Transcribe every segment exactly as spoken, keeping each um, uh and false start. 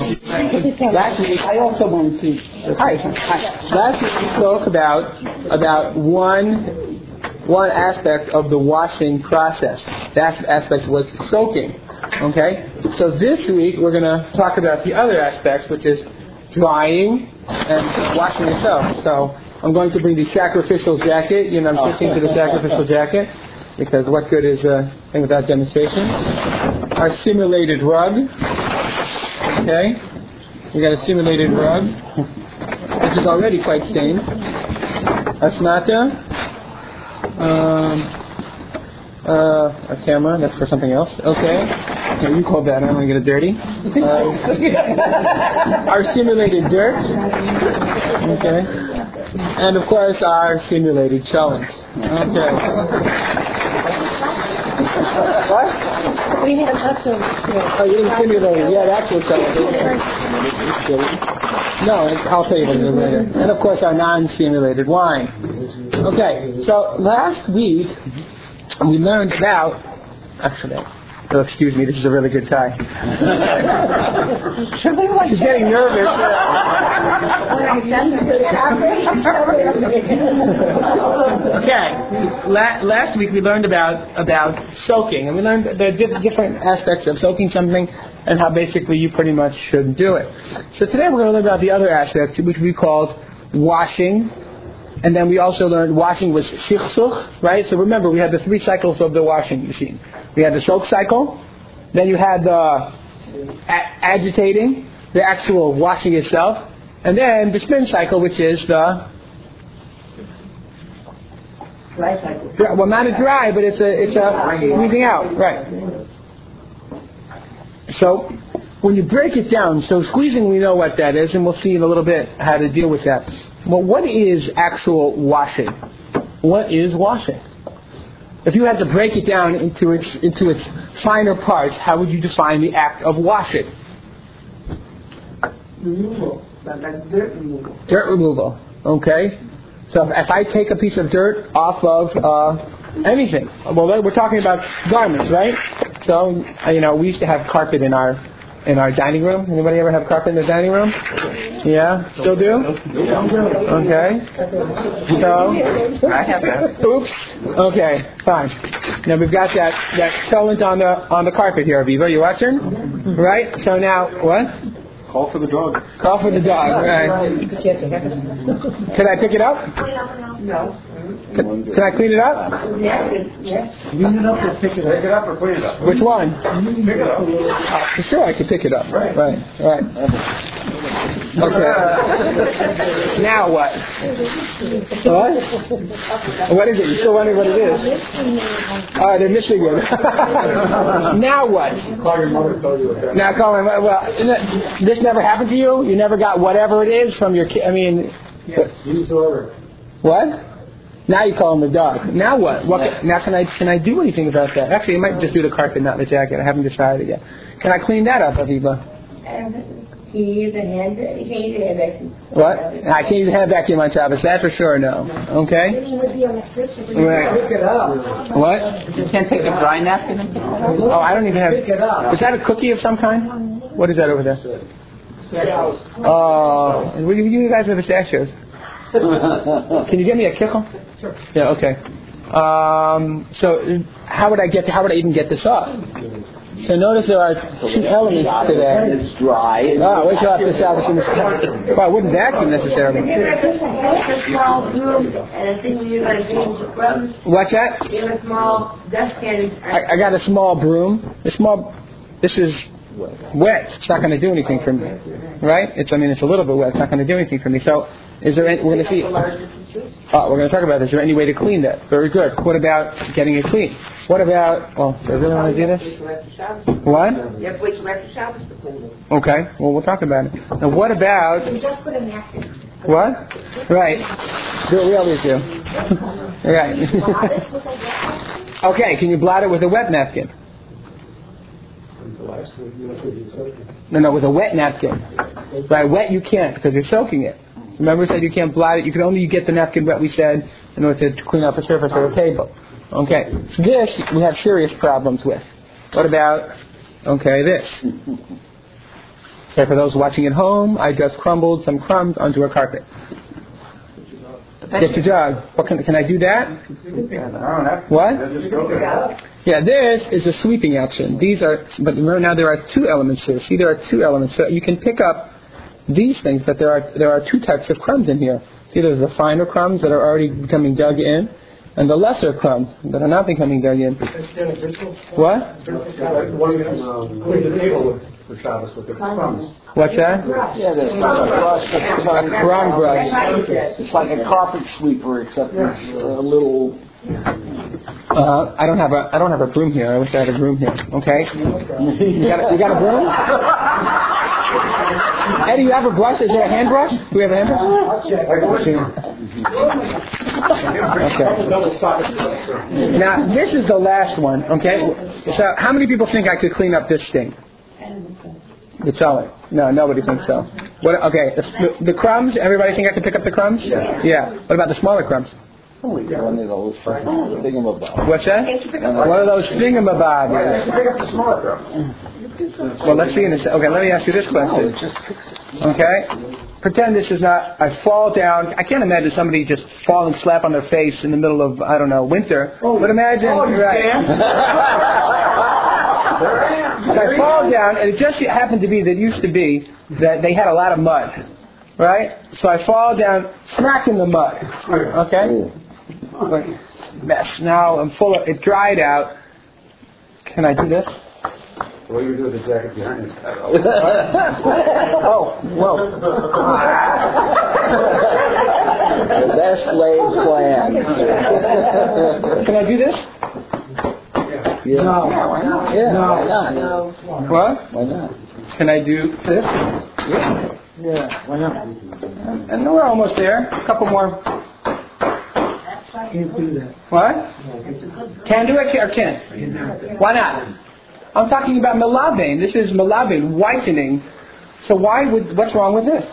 Last week, I also wanted to. Hi. Hi. Last week we spoke about about one one aspect of the washing process. That aspect was soaking. Okay. So this week we're going to talk about the other aspects, which is drying and washing yourself. So I'm going to bring the sacrificial jacket. You know, I'm switching to the sacrificial jacket because what good is a thing without demonstration? Our simulated rug. Okay. We got a simulated rug, which is already quite stained. Asmata. Um, uh, a camera. That's for something else. Okay. No, you called that. I don't want to get it dirty. Uh, our simulated dirt. Okay. And of course our simulated challenge. Okay. What? We had actual. Oh, you didn't simulate it. Yeah, the actual challenge. No, I'll tell you about it later. And of course our non-simulated wine. Okay, so last week we learned about. Actually, oh, excuse me, this is a really good tie. She's getting nervous. Okay, La- last week we learned about about soaking, and we learned the di- different aspects of soaking something and how basically you pretty much should do it. So today we're going to learn about the other aspect, which we called washing. And then we also learned washing was shichsuch, right? So remember, we had the three cycles of the washing machine. We had the soak cycle, then you had the a- agitating, the actual washing itself, and then the spin cycle, which is the Dry cycle. dry, well, not a dry, but it's a it's a squeezing out, right? So when you break it down, so squeezing, we know what that is, and we'll see in a little bit how to deal with that. Well, what is actual washing? What is washing? If you had to break it down into its into its finer parts, how would you define the act of washing? Removal. Like dirt removal. Dirt removal. Okay. So if, if I take a piece of dirt off of uh, anything, well, we're talking about garments, right? So you know, we used to have carpet in our in our dining room. Anybody ever have carpet in the dining room? Yeah, still do? Okay. So, I have that. Oops. Okay, fine. Now we've got that that sealant on the on the carpet here, Aviva. You watching? Right. So now what? Call for the dog. Call for the dog. Right. Can I pick it up? No. Can, can I clean it up? Yeah. Yes. Clean it up or pick it up? Pick it up or clean it up? Which one? Pick it up. Uh, sure, I can pick it up. Right. Right. Right. Okay. Now what? What? What is it? You're still wondering what it is? Oh, they're missing it. Now what? Call your mother, tell you what. Now call my well. isn't it- This never happened to you? You never got whatever it is from your kid? I mean, Yes, use order. what? Now you call him the dog. Now what? What? Can, now can I can I do anything about that? Actually, I might just do the carpet, not the jacket. I haven't decided yet. Can I clean that up, Aviva? Can you use a hand? You can't use a hand vacuum. What? I can't use a hand vacuum on Shabbos. That's for sure. No. Okay. Right. Pick it up. What? You can't take a dry napkin and pick it up? Oh, I don't even have. Pick it up. Is that a cookie of some kind? What is that over there? Oh, uh, you guys have pistachios. Can you get me a kickle? Sure. Yeah. Okay. Um, so how would I get? To, how would I even get this off? So notice there are two elements to that. It's dry. Oh, wait till after Shabbos in this. Well, I wouldn't vacuum necessarily. A small broom and a thing you gotta change the crumbs. What's that? You have a small dustpan. I, I got a small broom. A small. This is wet. It's not going to do anything for me, right? It's. I mean, it's a little bit wet. It's not going to do anything for me. So, is there? Any, we're going to see. Oh, we're going to talk about this. Is there any way to clean that? Very good. What about getting it clean? What about? Oh, do I really want to do this? What? You have to wait till after Shabbos to clean it. Okay. Well, we'll talk about it. Now, what about? You just put a napkin. What? Right. Do what we always do. Right. Okay. Can you blot it with a wet napkin? No, no, with a wet napkin. By wet you can't because you're soaking it. Remember we said you can't blot it. You can only get the napkin wet, we said, in order to clean up the surface of the table. Okay. So this we have serious problems with. What about, okay, this? Okay, for those watching at home, I just crumbled some crumbs onto a carpet. Get your jug. What can, can I do that? What? Yeah, this is a sweeping action. These are, but remember now there are two elements here. See, there are two elements. So you can pick up these things, but there are there are two types of crumbs in here. See, there's the finer crumbs that are already becoming dug in, and the lesser crumbs that are not becoming dug in. What? For Shabbos with the crumbs. What's that? Yeah, there's a brush. That's A crumb brush. It's like a carpet sweeper, except it's a little. Uh, I don't have a I don't have a broom here. I wish I had a broom here. Okay. You got a, you got a broom? Eddie, you have a brush? Is there a hand brush? Do we have a hand brush? Okay. Now this is the last one. Okay. So how many people think I could clean up this thing? It's solid. No, nobody thinks so. What? Okay. The, the crumbs. Everybody think I can pick up the crumbs? Yeah. Yeah. What about the smaller crumbs? One of those thingamabobs. What's that? One of those thingamabobs. Pick up the smaller crumbs. Well, let's see in a second. Okay, let me ask you this question. Okay? Pretend this is not, I fall down. I can't imagine somebody just falling slap on their face in the middle of, I don't know, winter. But imagine, Oh, you right. So I fall down, and it just happened to be that it used to be that they had a lot of mud. Right? So I fall down, smack in the mud. Okay? Mess. Now I'm full of, it dried out. Can I do this? What do you do with the jacket behind his head? Oh, whoa. The best laid plan. Can I do this? Yeah. No. Why not? Yeah. No. Why not? No. What? Why not? Can I do this? Yeah. Yeah. Why not? And we're almost there. A couple more. Can't do that. What? Can do it or can't? Why not? I'm talking about melabin. This is melabin, whitening. So why would, what's wrong with this?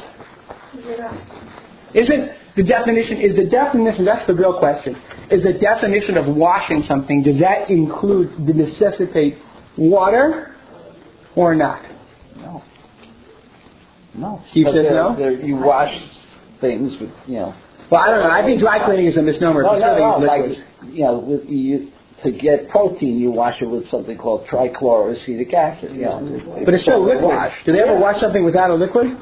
Isn't the definition, is the definition, that's the real question, is the definition of washing something, does that include, to necessitate water or not? No. No. He But says they're- no? they're- You wash things with, you know. Well, I don't know. I think dry cleaning is a misnomer. No, It's no, really no. liquids. Like, you know, with, you, to get protein, you wash it with something called trichloroacetic acid. You know, But it's still liquid. wash. Do they ever wash something without a liquid?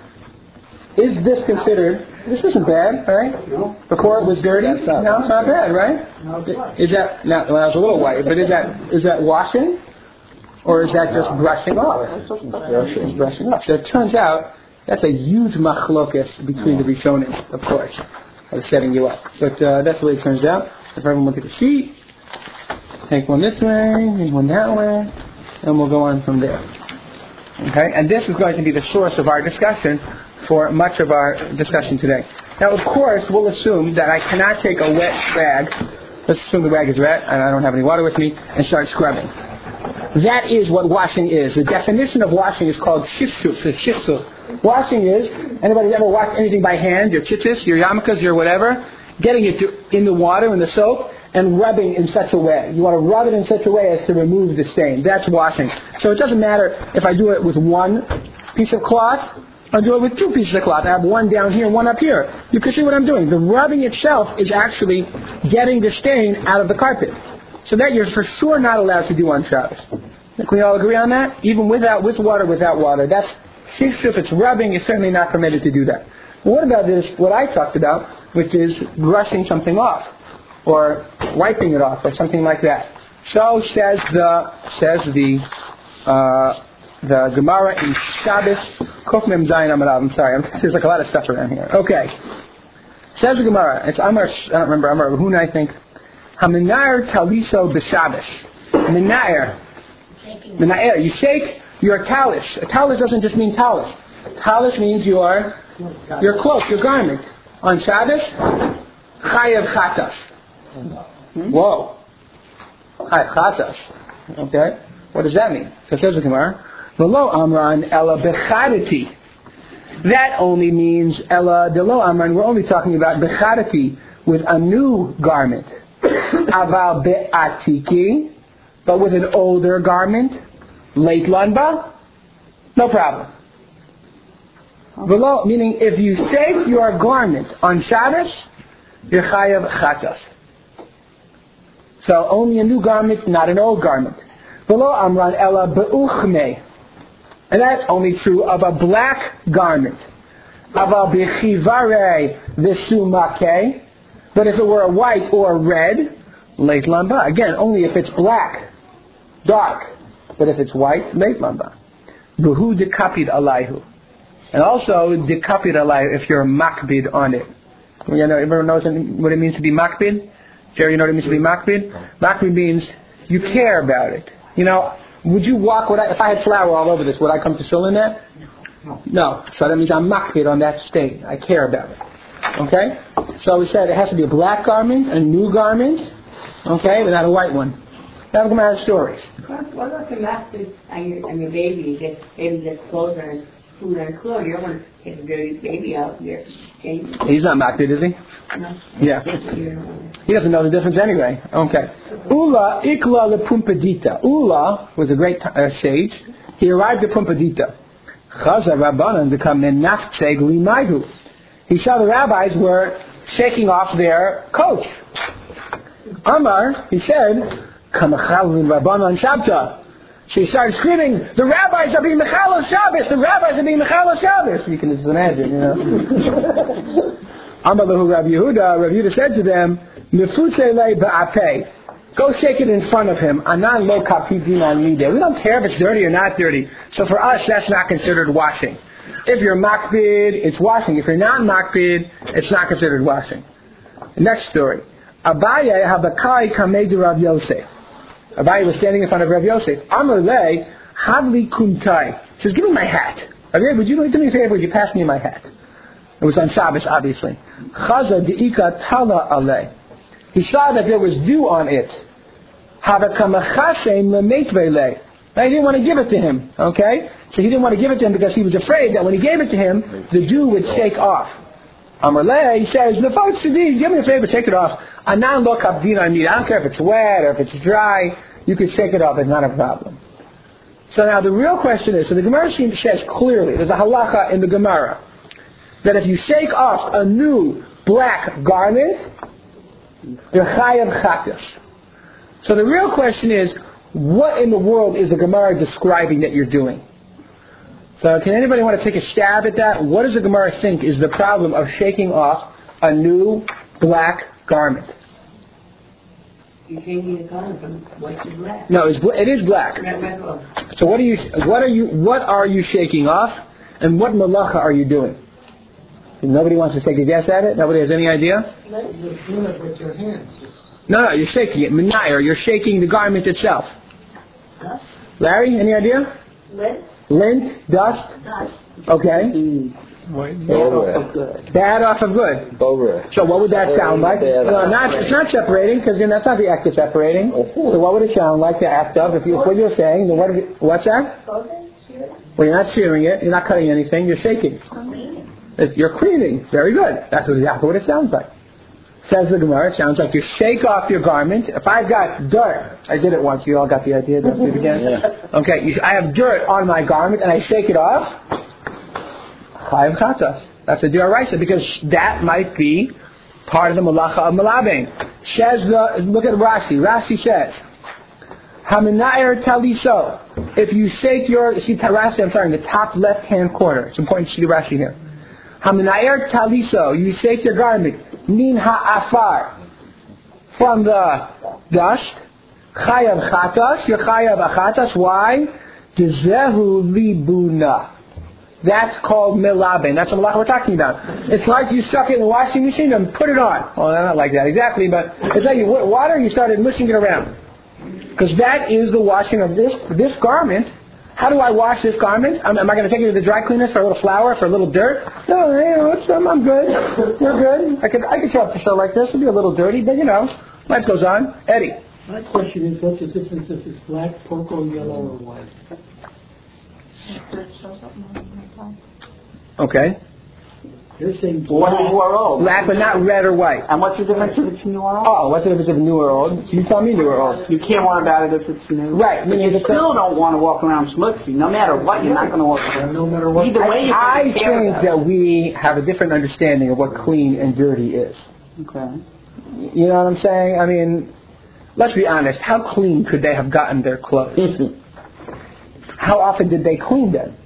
Is this considered, this isn't bad, right? Before it was dirty? That's not- No, it's not bad, right? Is that, now, when I was a little white, but is that is that washing? Or is that just brushing off? It's brushing off. So it turns out, that's a huge machlokas between the Rishonim, of course. I was setting you up. But uh, that's the way it turns out. If everyone will take a sheet, take one this way, take one that way, and we'll go on from there. Okay? And this is going to be the source of our discussion for much of our discussion today. Now, of course, we'll assume that I cannot take a wet rag, let's assume the rag is wet, and I don't have any water with me, and start scrubbing. That is what washing is. The definition of washing is called shifshuf, shifshuf. Washing is, anybody ever washed anything by hand, your tzitzis, your yarmulkes, your whatever, getting it to, in the water, in the soap, and rubbing in such a way. You want to rub it in such a way as to remove the stain. That's washing. So it doesn't matter if I do it with one piece of cloth, or do it with two pieces of cloth. I have one down here, one up here. You can see what I'm doing. The rubbing itself is actually getting the stain out of the carpet. So that you're for sure not allowed to do on Shabbos. Can we all agree on that? Even without, with water, without water. That's, if it's rubbing, it's certainly not permitted to do that. But what about this, what I talked about, which is brushing something off, or wiping it off, or something like that. So says the, says the, uh, the Gemara in Shabbos, Kuf Mem Zayin Amud Aleph. I'm sorry, I'm, there's like a lot of stuff around here. Okay. Says the Gemara, it's Amar, I don't remember, Amar Rahuna, I think. Haminair taliso b'Shabbos. Minair. Minair. You shake your talis. A talis doesn't just mean talis. Talis means your your cloak, your garment. On Shabbos, chayav chatas. Whoa. Chayav chatas. Okay. What does that mean? So it says the Gemara, V'lo amran ela bechadati. That only means ela delo amran. We're only talking about bechadati, with a new garment. Aval be'atiki, but with an older garment, late lanba, no problem. Below, meaning if you save your garment on Shabbos, you're chayav chatas. So only a new garment, not an old garment. Below Amran ella be'uchme. And that's only true of a black garment. Aval b'chivare v'sumake. But if it were a white or red, late lamba. Again, only if it's black, dark. But if it's white, late lamba. Buhu dekapid alayhu. And also dekapid alayhu if you're makbid on it. You know, everyone knows what it means to be makbid? Jerry, you know what it means to be makbid? Makbid means you care about it. You know, would you walk, would I, if I had flour all over this, would I come to shul in that? No. So that means I'm makbid on that state. I care about it. Okay? So we said it has to be a black garment, a new garment, okay, but not a white one. Now we're going to have stories. What about the master on your, on your baby? You get, baby gets clothes and food and clothes. You don't want to get a dirty baby out here. He's not makbid, is he? No. Yeah. He doesn't know the difference anyway. Okay. Ula ikla lepumpadita. Ula was a great uh, sage. He arrived at Pumpadita. Chaza rabbanan to come in naftseg limayhu. He saw the rabbis were shaking off their coats. Amar, he said, Kamachalin Rabbanan Shabta. She started screaming, the rabbis are being Mechal Shabbos, the rabbis are being Mechal Shabbos. You can just imagine, you know. Amar lahu Rabbi Yehuda, Rabbi Yehuda said to them, Mefutze le ba'apeh. Go shake it in front of him. Anan lo kapidin al mideh. We don't care if it's dirty or not dirty. So for us, that's not considered washing. If you're makbid, it's washing. If you're not makbid, it's not considered washing. Next story. Abaye habakai kamedu Rav Yosef. Abaye was standing in front of Rav Yosef. Amar le havli kuntai. He says, give me my hat. Abaye, would you do me a favor? Would you pass me my hat? It was on Shabbos, obviously. Chaza deika tala alei. He saw that there was dew on it. Havakamachashem lemeitve le. Now, he didn't want to give it to him, okay? So he didn't want to give it to him because he was afraid that when he gave it to him, the dew would shake off. Amarle, he says, Nefot Sidi, give me a favor, take it off. Anan lo kabdin on meat. I don't care if it's wet or if it's dry. You can shake it off, it's not a problem. So now the real question is, so the Gemara says clearly, there's a halacha in the Gemara, that if you shake off a new black garment, you're chayav chatas. So the real question is, what in the world is the Gemara describing that you're doing? So can anybody want to take a stab at that? What does the Gemara think is the problem of shaking off a new black garment? You're changing the color from white to black. No, it's, it is black. So what are you? What are you? What are you shaking off? And what malacha are you doing? Nobody wants to take a guess at it. Nobody has any idea. You're doing it with your hands. No, no, you're shaking it. Menayer, you're shaking the garment itself. Dust? Larry, any idea? Lint? Lint, dust. Dust. Okay. Bovera. Bad off of good. Bovera. So what would that sound like? No, not, it's not separating, because that's not the act of separating. So what would it sound like, the act of? If you, what you're saying, then what? It, what's that? Well, you're not shearing it. You're not cutting anything. You're shaking. You're cleaning. Very good. That's exactly what it sounds like. Says the Gemara, it sounds like you shake off your garment. If I've got dirt, I did it once, you all got the idea, don't do it again? Yeah. Okay, you, I have dirt on my garment and I shake it off. Chayav chatas. That's a dioraisa, because that might be part of the malacha of malabein. Says the, look at Rashi. Rashi says, Haminayer taliso. If you shake your, see Rashi, I'm sorry, in the top left hand corner. It's important to see the Rashi here. Haminayer taliso. You shake your garment. Min ha'afar, from the dust, chayav chatas, you're chayav achatas. Why? Dezehu libuna. That's called milaben. That's what malacha we're talking about. It's like you stuck it in the washing machine and put it on. Well, not like that exactly, but it's like you put water, you started mushing it around. Because that is the washing of this this garment. How do I wash this garment? Am, am I going to take it to the dry cleaners for a little flour, for a little dirt? No, you know, it's, um, I'm good. We're good. I could I could show up to show like this. It'll be a little dirty, but you know, life goes on. Eddie. My question is, what's the difference if it's black, purple, yellow, or white? Okay. They're saying Or black. new or old. Black, but not red or white. And what's the difference if it's new or old? Oh, what's the difference of new or old? So you tell me new or old. You can't worry about it if it's new. Right. But meaning you it's still don't want to walk around smutsy. No matter what, you're not going to walk around. No matter what. Either way, you I take care think of it. that we have a different understanding of what clean and dirty is. Okay. You know what I'm saying? I mean, let's be honest. How clean could they have gotten their clothes? How often did they clean them?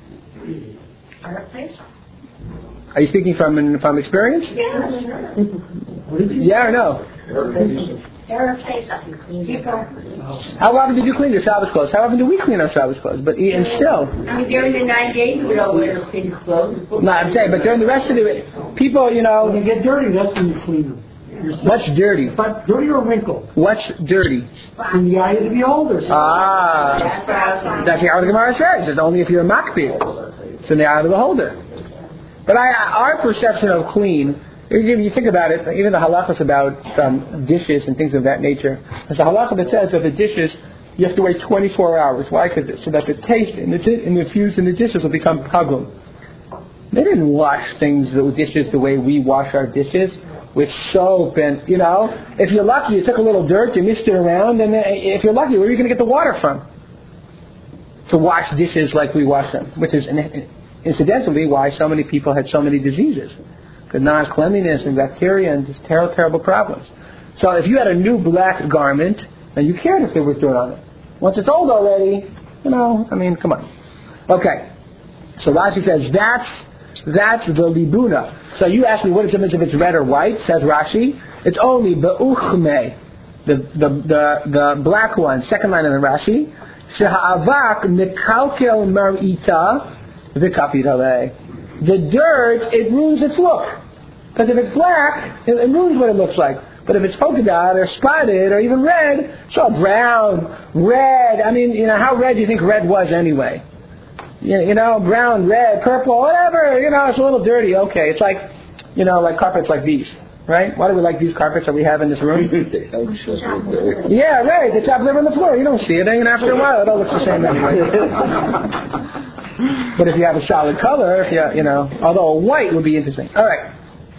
Are you speaking from from experience? Yeah, sure. Yeah or no? There are places I can clean people. How often did you clean your Shabbos clothes? How often do we clean our Shabbos clothes? But even still, I mean, during the nine days, we don't wear the clean clothes. no, I'm saying, but during the rest of the people, you When they know, get dirty, that's when you clean them. Yourself. what's dirty? But dirty or wrinkled? What's dirty? In the eye of the beholder. Ah, That's what I was saying. that's the art of the Gemara says. It's only if you're a makpid. It's in the eye of the beholder. But I, our perception of clean, if you think about it, even the halachas about um, dishes and things of that nature, there's a halacha that says that the dishes, you have to wait twenty-four hours. Why? Because so that the taste and the, di- and the fuse in the dishes will become pagum. They didn't wash things, the dishes, the way we wash our dishes, with soap and, you know, if you're lucky, you took a little dirt, you mixed it around, and if you're lucky, where are you going to get the water from? To wash dishes like we wash them, which is incidentally why so many people had so many diseases. Because non-cleanliness and bacteria and just terrible, terrible problems. So if you had a new black garment, then you cared if there was dirt on it. Once it's old already, you know, I mean, come on. Okay. So Rashi says, that's, that's the libuna. So you ask me what is the difference if it's red or white, says Rashi. It's only be'uchme, the, the, the, the black one, second line of the Rashi. Sheha'avak mekalkel mar'ita v'kapirale. The dirt, it ruins its look. Because if it's black, it, it ruins what it looks like. But if it's polka dot or spotted or even red, it's all brown, red. I mean, you know, how red do you think red was anyway? You, you know, brown, red, purple, whatever. You know, it's a little dirty. Okay, it's like, you know, like carpets like these. Right? Why do we like these carpets that we have in this room? Yeah, right. They chop liver on the floor. You don't see it. And after a while, it all looks the same anyway. But if you have a solid color, if you, you know, although white would be interesting. All right.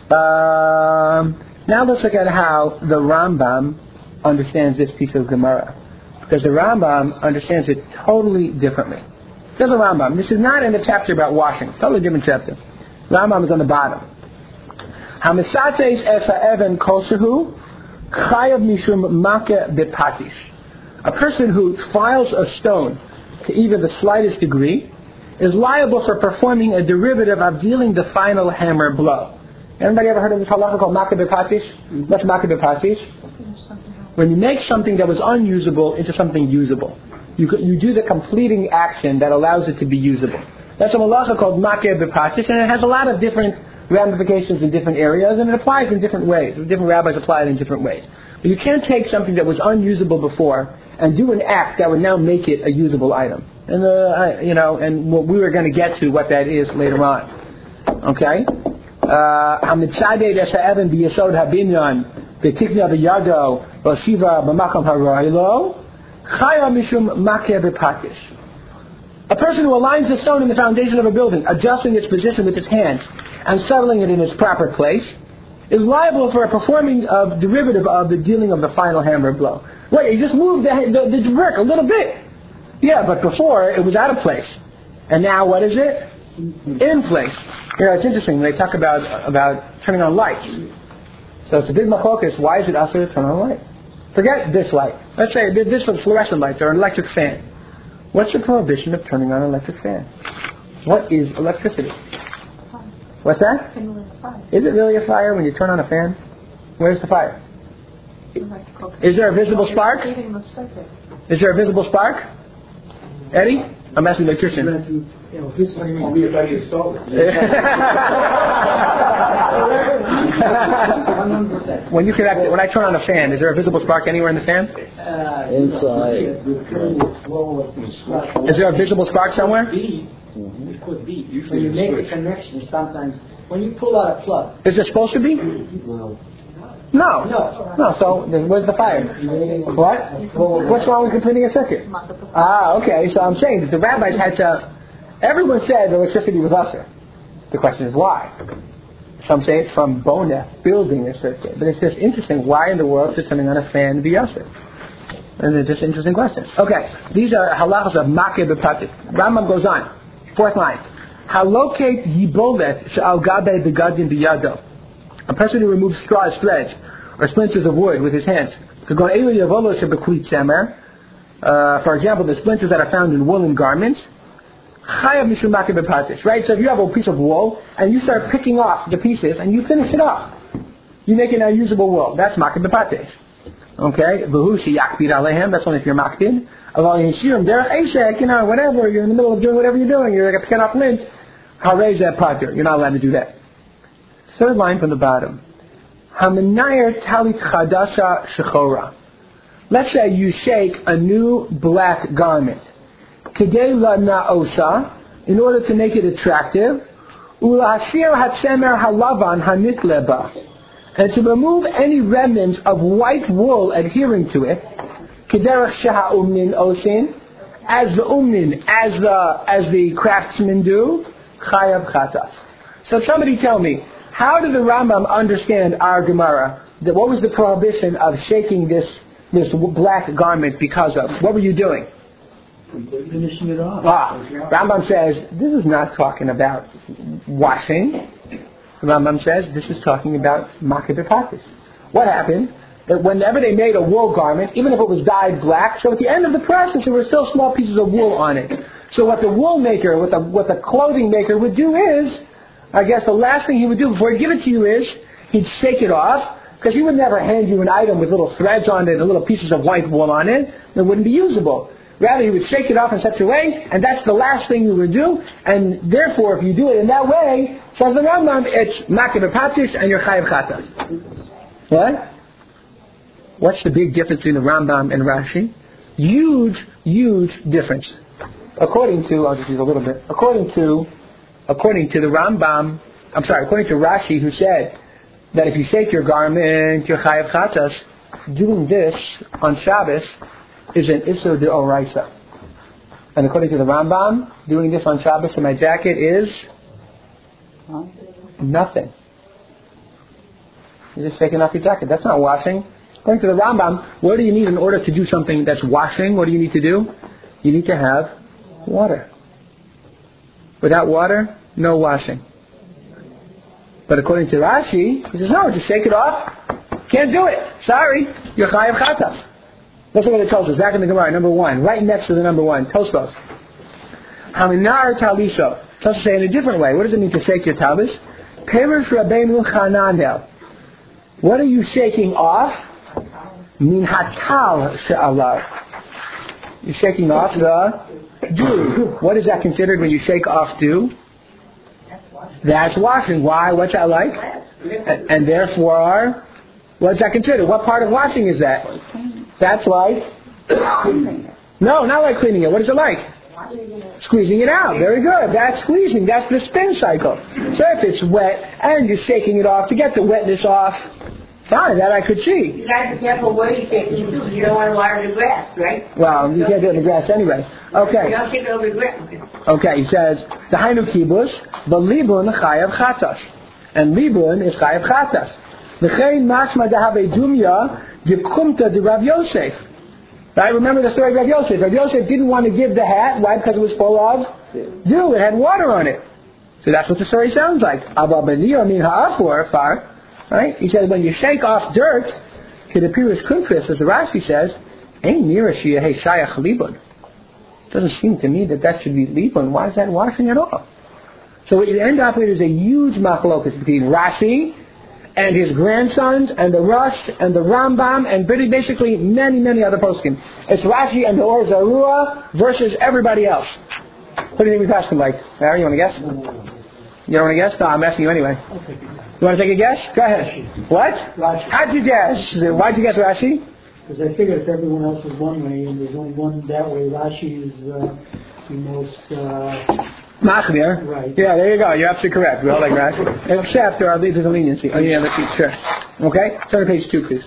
Um, now let's look at how the Rambam understands this piece of Gemara. Because the Rambam understands it totally differently. Says the Rambam. This is not in the chapter about washing. Totally different chapter. Rambam is on the bottom. Hamisates esa even koshehu chayav mishum make bepatish. A person who files a stone to even the slightest degree is liable for performing a derivative of dealing the final hammer blow. Anybody ever heard of this halacha called make bepatish? What's make bepatish? When you make something that was unusable into something usable, you you do the completing action that allows it to be usable. That's a halacha called make bepatish, and it has a lot of different ramifications in different areas, and it applies in different ways. Different rabbis apply it in different ways. But you can't take something that was unusable before and do an act that would now make it a usable item. And uh, you know, and what we were going to get to what that is later on. Okay. Hamitzadei desa even biyesod habinyan betikna biyado b'shiva b'makam haraylo chaya mishum makeh b'patish. A person who aligns the stone in the foundation of a building, adjusting its position with his hands and settling it in its proper place, is liable for a performing of derivative of the dealing of the final hammer blow. Wait, you just moved the, the, the brick a little bit. Yeah, but before it was out of place. And now what is it? In place. You know, it's interesting when they talk about about turning on lights. So it's a big machokas. Why is it also to turn on a light? Forget this light. Let's say this is fluorescent lights or an electric fan. What's the prohibition of turning on an electric fan? What is electricity? What's that? Is it really a fire when you turn on a fan? Where's the fire? Is there a visible spark? Is there a visible spark? Eddie? I'm asking the electrician. Only if I install it. When you connect it, when I turn on a fan, is there a visible spark anywhere in the fan? Inside. Is there a visible spark somewhere? Mm-hmm. It could be. When you make a connection, sometimes when you pull out a plug. Is there supposed to be? Well, no. No. No. So then where's the fire? What? What's wrong with completing a circuit? Ah, okay. So I'm saying that the rabbis had to. Everyone said electricity was usher. The question is why. Some say it's from Boneh, building a circuit. But it's just interesting. Why in the world should something on a fan be usher? Those are just interesting questions. Okay, these are halachas of makeh b'patik. Rambam goes on. Fourth line. Halokate yibolet she'al gabe begadim biyado. A person who removes straws, threads, or splinters of wood with his hands. Uh, for example, the splinters that are found in woolen garments. Right? So if you have a piece of wool and you start picking off the pieces and you finish it off, you make it a usable wool. That's makeh b'patik. Okay? That's only if you're makpid. You know, whatever, you're in the middle of doing whatever you're doing, you're like a picking off lint. You're not allowed to do that. Third line from the bottom. Hamanayir talit chadasha shechora. Let's say you shake a new black garment. Kedei la na'osa, in order to make it attractive. Ulahasir hatzemer halavan hanitleba. And to remove any remnants of white wool adhering to it. Kederach sheha umnin osin. As the umnin, as the, as the craftsmen do. Chayav chatas. So somebody tell me, how did the Rambam understand our Gemara? That what was the prohibition of shaking this this black garment because of? What were you doing? Finishing it off. Ah, Rambam says this is not talking about washing. Rambam says this is talking about makeh b'patis. What happened? That whenever they made a wool garment, even if it was dyed black, so at the end of the process there were still small pieces of wool on it. So what the wool maker, what the what the clothing maker would do is, I guess the last thing he would do before he'd give it to you is, he'd shake it off, because he would never hand you an item with little threads on it and little pieces of white wool on it that wouldn't be usable. Rather, he would shake it off in such a way, and that's the last thing you would do, and therefore, if you do it in that way, says the Rambam, it's makeh b'patis and you're chayav chatas. What? What's the big difference between the Rambam and Rashi? Huge, huge difference. According to, I'll just use a little bit, according to According to the Rambam, I'm sorry, according to Rashi, who said that if you shake your garment, you're chayav chatas, doing this on Shabbos is an Isur D'Oraisa. And according to the Rambam, doing this on Shabbos in my jacket is nothing. You're just shaking off your jacket. That's not washing. According to the Rambam, what do you need in order to do something that's washing? What do you need to do? You need to have water. Without water, no washing. But according to Rashi, he says, no, just shake it off. Can't do it. Sorry. You're chayav chatas. Let's look what it tells us. Back in the Gemara, number one. Right next to the number one. Tosfos. Haminar talisho. Tosfos say in a different way. What does it mean to shake your talbis? Perish Rabbeinu Chananel. What are you shaking off? Min hatal she'alav. You're shaking off the dew. What is that considered when you shake off dew? That's washing. Why? What's that like? And, and therefore, what's that considered? What part of washing is that? That's like... No, not like cleaning it. What is it like? Squeezing it out. Very good. That's squeezing. That's the spin cycle. So if it's wet and you're shaking it off to get the wetness off, fine, that I could see. You got to be careful where you're shaking it to. You don't want to water the grass, right? Well, you can't do it in the grass anyway. Okay. You don't shake it over the grass. Okay, he says, the Hainu Kibus, the Libun Chayav Chatas. And Libun is Chayav Chatas. V'chein Masma Dehave Dumya Yekumta de Rav Yosef. Right? Remember the story of Rav Yosef. Rav Yosef didn't want to give the hat. Why? Because it was full of dew. It had water on it. So that's what the story sounds like. Abba B'niyah Min Ha'afur Far. Right? He said when you shake off dirt, to the Pirush Kuntris, as the Rashi says, ain't near Shia Hey Shayach Libun. Doesn't seem to me that that should be libun. Why is that washing at all? So what you end up with is a huge machlokas between Rashi and his grandsons and the Rush and the Rambam and basically many, many other poskim. It's Rashi and the Or Zarua versus everybody else. What do you think we passed him like? Larry, you want to guess? You don't want to guess? No, I'm asking you anyway. You want to take a guess? Go ahead. What? Rashi. How'd you guess? Why'd you guess Rashi? Because I figured if everyone else was one way and there's only one that way, Rashi is uh, the most... Uh, Machmir. Right. Yeah, there you go. You're absolutely correct. We all like Rashi. Except there are there's a leniency. Oh, yeah, let's see. Sure. Okay? Turn to page two, please.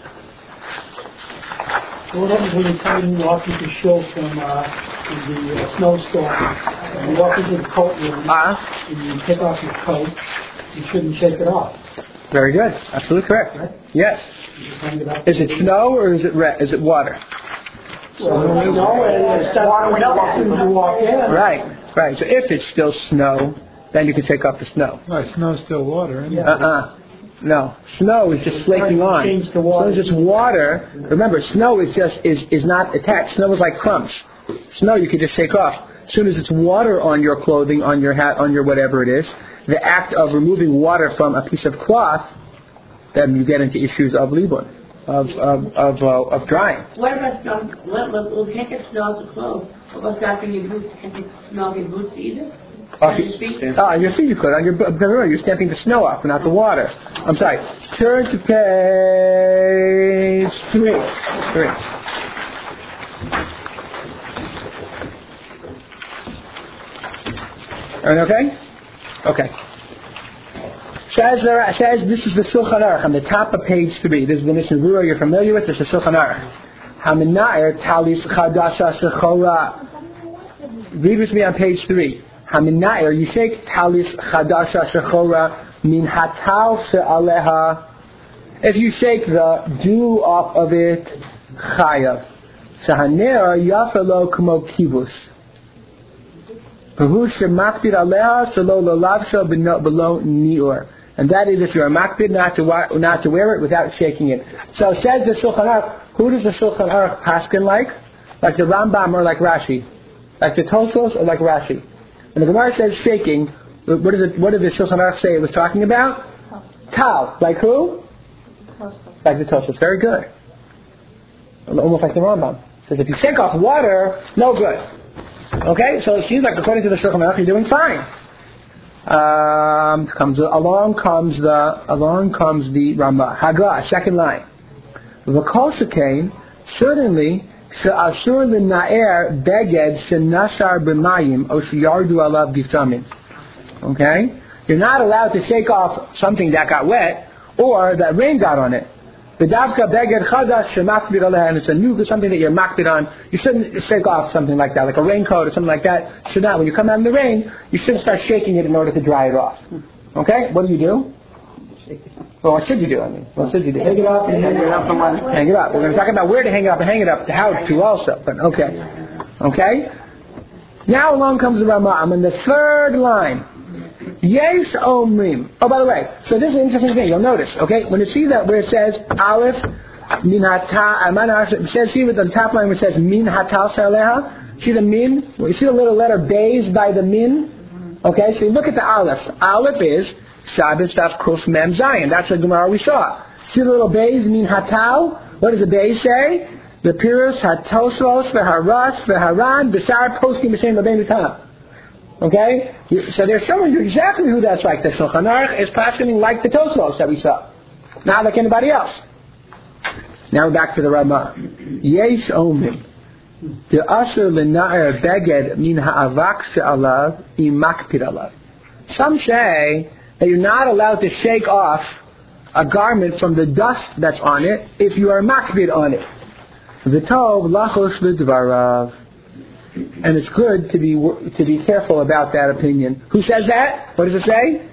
So what happens when you come in walking to show from uh, the uh, snowstorm? You walk into the coat room Uh-huh. and you take off your coat you shouldn't shake it off. Very good. Absolutely correct. Right? Yes. You just hang it up. Is it snow or is it re- is it water? Well, when we know it, it's water as soon as you walk in. Right. Right. So if it's still snow, then you can take off the snow. Right, snow's still water, isn't it? Uh-uh. No. Snow is just flaking on. Change to As water. soon as it's water, remember, snow is just is, is not attached. Snow is like crumbs. Snow you can just shake off. As soon as it's water on your clothing, on your hat, on your whatever it is, the act of removing water from a piece of cloth, then you get into issues of libun, of of of, uh, of drying. What about snow? What, what, we'll take it snow to clothes. What about stopping your boots? Can't you smell your boots either? Off your, ah, your feet you could. On your, because remember, you're stamping the snow off, not the water. I'm sorry. Turn to page three. Three. Everything okay? Okay. Says, there, says this is the Shulchan Aruch on the top of page three. This is the Mishnah Berurah you're familiar with. This is the Shulchan Aruch. Haminair talis chadasha shechora. Read with me on page three. Haminair, you shake talis chadasha shechora min hatal she'aleha. If you shake the dew off of it, chayav. Shahaner yafelo k'mo kibus. Behu shemakbid aleha shelo lolavsha below niur. And that is if you're a makbid not to wa- not to wear it without shaking it. So says the Shulchan Aruch. Who does the Shulchan Aruch paskin like? Like the Rambam or like Rashi? Like the Tosfos or like Rashi? When the Gemara says shaking, what does it? What did the Shulchan Aruch say it was talking about? Tal. Like who? Like the Tosfos. Very good. Almost like the Rambam. It says if you shake off water, no good. Okay, so it seems like according to the Shulchan Aruch, you're doing fine. Um, comes along comes the along comes the Rambam. Hagra, second line. V'kol shekain, certainly she'asur l'na'er beged shenashar b'mayim o sheyardu alav giftamim. Okay, you're not allowed to shake off something that got wet or that rain got on it. V'davka beged chadash shemakbid aleh, and it's a new something that you're makbid on. You shouldn't shake off something like that, like a raincoat or something like that. Should not. When you come out in the rain, you shouldn't start shaking it in order to dry it off. Okay, what do you do? Well, what should you do? I mean, what should you do? Hang it up and hang it up. Hang it up. We're going to talk about where to hang it up and hang it up, how to also. But okay, okay. Now along comes the Rambam. I'm in the third line. Yes, omrim. Oh, by the way, so this is an interesting thing. You'll notice, okay, when you see that where it says Aleph min hata, it says here with the top line where it says min hatal shaleha. See the min? Well, you see the little letter bays by the min. Okay, so you look at the Aleph. Aleph is Shabbos Daf Kuf Mem Zayin. That's the Gemara we saw. See the little bays min hatal? What does the bay say? The Pirus hatosos v'haras v'haran b'sar poskim b'shem l'beinu tam. Okay? So they're showing you exactly who that's like. The Shulchan Aruch is passioning like the Tosfos that we saw. Not like anybody else. Now we're back to the Rama. Yesh omim. The asher l'na'er beged min ha'avak she'alav imakpid alav. Some say that you're not allowed to shake off a garment from the dust that's on it if you are makpid on it. V'tov lachos v'dvarav. And it's good to be to be careful about that opinion. Who says that? What does it say?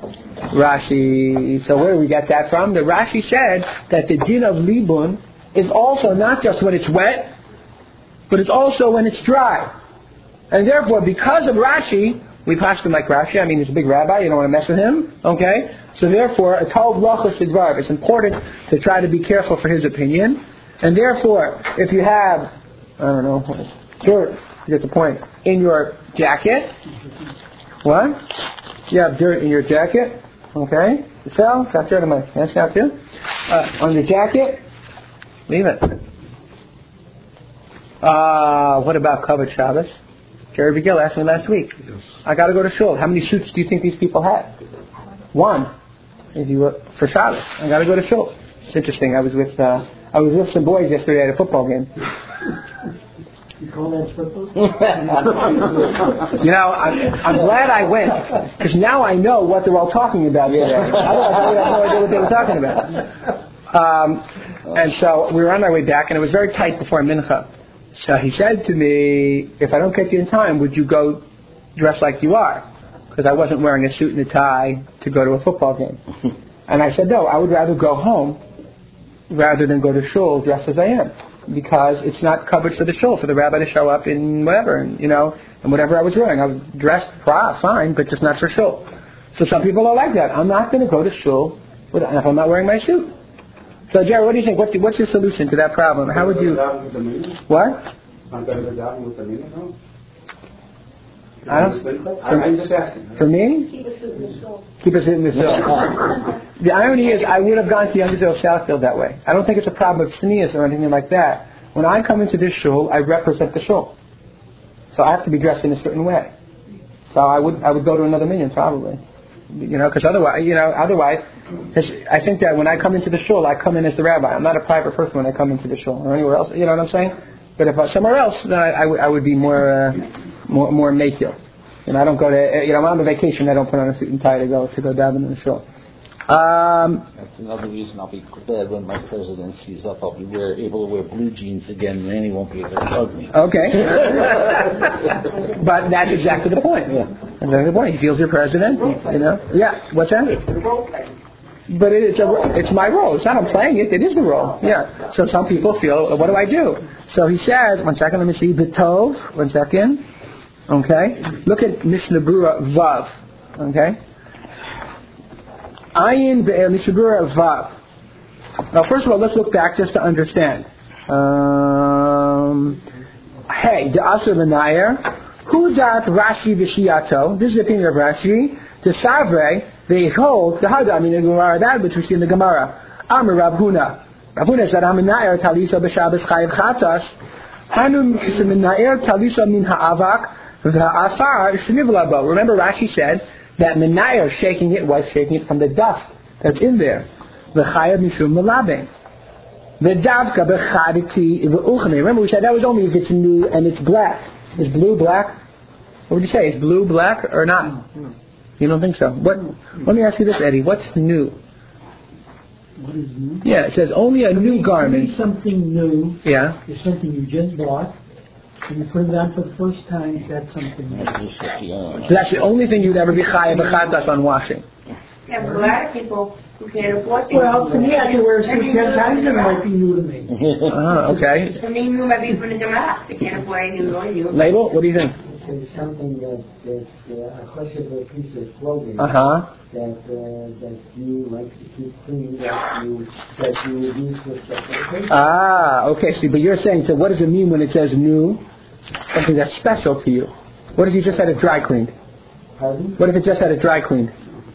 Rashi. So where do we get that from? The Rashi said that the din of libun is also not just when it's wet, but it's also when it's dry. And therefore, because of Rashi, we pass him like Rashi. I mean, he's a big rabbi. You don't want to mess with him. Okay? So therefore, a tov lachos v'dvarav. It's important to try to be careful for his opinion. And therefore, if you have, I don't know, dirt, you get the point, in your jacket. What? You have dirt in your jacket. Okay? You fell? Got dirt in my pants now too? Uh, on your jacket. Leave it. Uh, what about covered Shabbos? Jerry Begill asked me last week. Yes. I got to go to shul. How many suits do you think these people had? One. If you were, for Shabbos. I got to go to shul. It's interesting. I was with uh, I was with some boys yesterday at a football game. You call that football? You know, I'm, I'm glad I went, because now I know what they're all talking about today. Otherwise, I would have no idea what they were talking about. Um, and so we were on our way back, and it was very tight before Mincha. So he said to me, if I don't catch you in time, would you go dressed like you are? because I wasn't wearing a suit and a tie to go to a football game. And I said, no, I would rather go home rather than go to shul dressed as I am, because it's not covered for the shul, for the rabbi to show up in whatever, and, you know, and whatever I was wearing. I was dressed fine, but just not for shul. So some people are like that. I'm not going to go to shul if I'm not wearing my suit. So, Jerry, what do you think? What's, the, what's your solution to that problem? How would you... What? I don't, I'm just asking. For me? Keep us in the soul. Keep us in the soul. The irony is, I would have gone to Young Israel Southfield that way. I don't think it's a problem of sneeze or anything like that. When I come into this shul, I represent the shul. So I have to be dressed in a certain way. So I would I would go to another minyan probably. You know, because otherwise, you know, otherwise, cause I think that when I come into the shul, I come in as the rabbi. I'm not a private person when I come into the shul or anywhere else. You know what I'm saying? But if I, somewhere else, then I, I, w- I would be more, uh, more, more makil. You know, I don't go to, you know, when I'm on vacation, I don't put on a suit and tie to go to go down in the shul. Um, That's another reason I'll be glad when my presidency's up. I'll be wear, able to wear blue jeans again, and Annie won't be able to hug me. Okay. But that's exactly the point. Yeah. That's exactly the point. He feels you're president. You know. Yeah. What's that? But it, it's a, it's my role. It's not I'm playing it. It is the role. Yeah. So some people feel, what do I do? So he says, one second, let me see. B'tov. One second. Okay. Look at Mishnah Berurah Vav. Okay. Ayin be'er Mishnah Berurah Vav. Now, first of all, let's look back just to understand. Um, hey, the Asur L'Nayer. Who dat Rashi v'Shiato? This is the opinion of Rashi. To Savre, they hold the Hada, I mean the Gemara, that which we see in the Gemara. Amar Rav Huna. Rav Huna said, Haminayer talisa b'Shabbos chayiv chatas. Hanu minayer talisa min ha'avak v'ha'afar shnivla bo. Remember Rashi said that minayer, shaking it, was shaking it from the dust that's in there. V'chayiv mishum melabing. V'davka b'chaditi v'uchne. Remember we said that was only if it's new and it's black. Is blue black? What would you say? Is blue black or not? You don't think so? What? Let me ask you this, Eddie. What's new? What is new? Yeah, it says only a new garment. Something new. Yeah. Is something you just bought, and you put it on for the first time. That's something new. So that's the only thing you'd ever be chayav b'chatas on washing. Yeah, but a lot of people who can't afford it. Well, to me, I can wear a suit ten times, and it might be new to me. Ah, okay. To me, new might be from the Gemara. They can't afford any new or new. Label? What do you think? It's something that that's uh, a questionable piece of clothing Uh huh. that uh, that you like to keep clean, that you that you would use for special occasions. Ah, okay. See, but you're saying, so what does it mean when it says new? Something that's special to you. What if you just had it dry cleaned? Pardon? What if it just had it dry cleaned?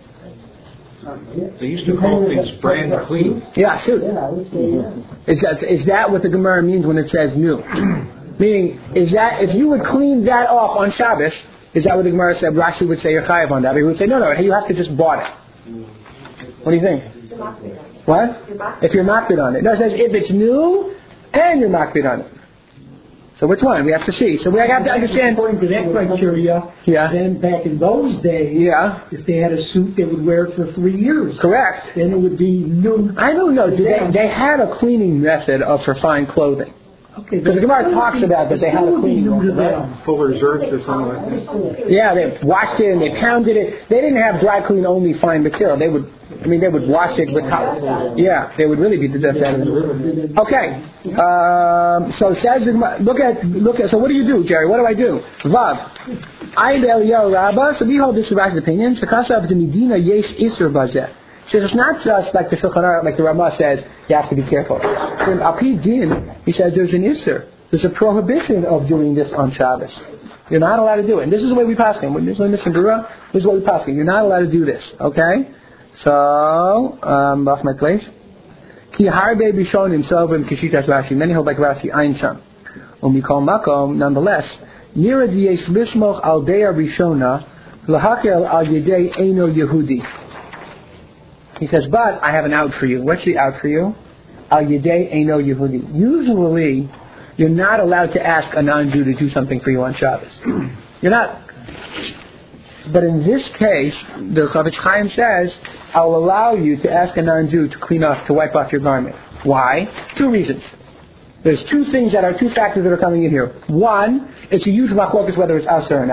They used to call things brand clean. Yeah, suit. Yeah, I would say yeah. Is that, is that what the Gemara means when it says new? Meaning, is that, if you would clean that off on Shabbos, is that what the Gemara said? Rashi would say you're chayav on that. But he would say, no, no, you have to just bought it. What do you think? What? If you're makbid on it. No, it says if it's new and you're makbid on it. So which one? We have to see. So we have to understand. According to that criteria, Yeah. then back in those days, Yeah. if they had a suit, they would wear it for three years. Correct. Then it would be new. I don't know. Did they, they had a cleaning method of for fine clothing. Okay, Because the Gemara talks about that they had a cleaning method. Right? Full reserves or something like that. Yeah, they washed it and they pounded it. They didn't have dry clean only fine material. They would, I mean, they would wash it with hot. Yeah, they would really beat the dust out of it. Okay, um, so says look at look at. So what do you do, Jerry? What do I do? Vav, I Eliyahu Rabbah. So we hold this Rabbi's opinion. Shekasav the Medina yesh iser bazeh. She says it's not just like the Shulchan Aruch, like the Ramah says, you have to be careful. In Al-Pi Din, he says there's an Isser. There's a prohibition of doing this on Shabbos. You're not allowed to do it. And this is the way we pass him. This is the way Mishnah Berurah, this is what we pass him. You're not allowed to do this. Okay? So, um, lost my place. Ki harbe bishonim sovim kishitas Rashi. Many hold like Rashi, Ein Sham. Umikol makom, nonetheless, nira diyesh lishmoch al deya rishona, lahakel al yedei eino Yehudi. He says, but I have an out for you. What's the out for you? Al Yedei Eino Yehudi. Usually, you're not allowed to ask a non-Jew to do something for you on Shabbos. You're not. But in this case, the Chavetz Chaim says, I'll allow you to ask a non-Jew to clean off, to wipe off your garment. Why? Two reasons. There's two things that are, two factors that are coming in here. One, it's a huge machlokas whether it's asa or not.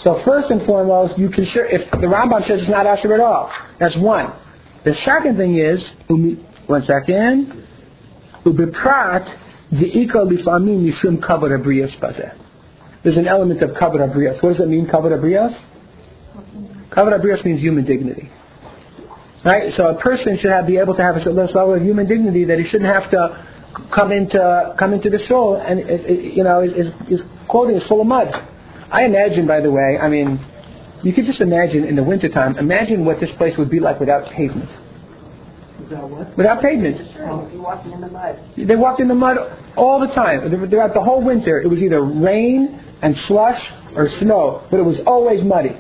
So first and foremost, you can sure, if the Rambam says it's not asher at all, that's one. The second thing is, one second, ubiprat de'ika lifamim mishum kavod habriyos bazeh. There's an element of kavod habriyos. What does it mean, kavod habriyos? Kavod habriyos means human dignity. Right? So a person should have, be able to have a certain level of human dignity that he shouldn't have to come into come into the shul and it, it, you know his, his clothing is full of mud. I imagine, by the way, I mean, you could just imagine in the wintertime, imagine what this place would be like without pavement. Without what? Without pavement. Sure, you're walking in the mud. They walked in the mud all the time. Throughout the whole winter, it was either rain and slush or snow, but it was always muddy.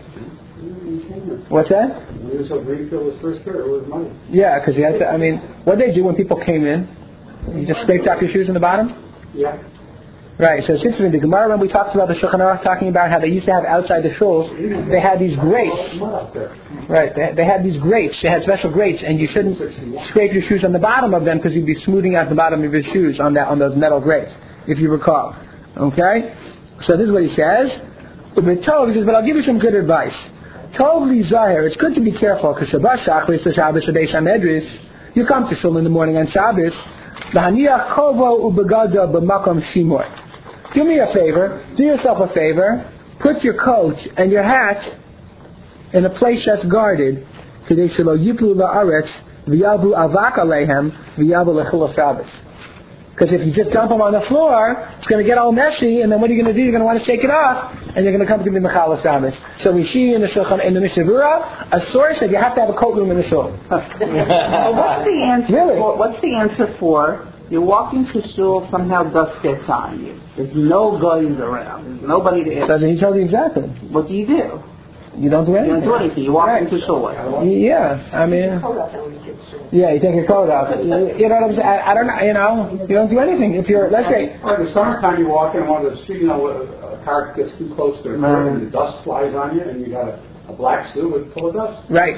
What's that? When you saw Greenfield was first there, it was money. Yeah, because you had to, I mean, what did they do when people came in? You just scraped off your shoes in the bottom? Yeah. Right, so it's interesting. The Gemara, when we talked about the Shulchan Aruch, talking about how they used to have outside the shuls, they had these grates. Right, they, they had these grates. They had special grates, and you shouldn't scrape your shoes on the bottom of them because you'd be smoothing out the bottom of your shoes on that on those metal grates, if you recall. Okay? So this is what he says. He says, but I'll give you some good advice. Tov li zahir, it's good to be careful, because Shabbat Shachris to Shabbos Beis Hamedris, you come to shul in the morning on Shabbos, L'haniach kovo ubegada b'makom shimor. Do me a favor, do yourself a favor, put your coat and your hat in a place that's guarded, Kedei shelo yiplu la'aretz v'yavu avak aleihem v'yavu l'chil Shabbos. Because if you just dump them on the floor, it's going to get all messy, and then what are you going to do? You're going to want to shake it off, and you're going to come to the Mechal Shabbos. So we see in the Shulchan, in the Mishnah Berurah, a source that you have to have a coat room in the shul. Well, what's the answer? Really? For, what's the answer for? You're walking to shul, somehow dust gets on you. There's no guys around. There's nobody to ask. So then he tells you exactly. What do you do? You don't do You anything. don't do anything. You walk Right. into shul. Yeah, I mean, yeah, you take your coat off. You know what I'm saying? I, I don't know, you know, you don't do anything. If you're, let's say, Or in the summertime, you walk in one of the street, you know, a car gets too close to the curb and the dust flies on you, and you got a, a black suit with full of dust. right.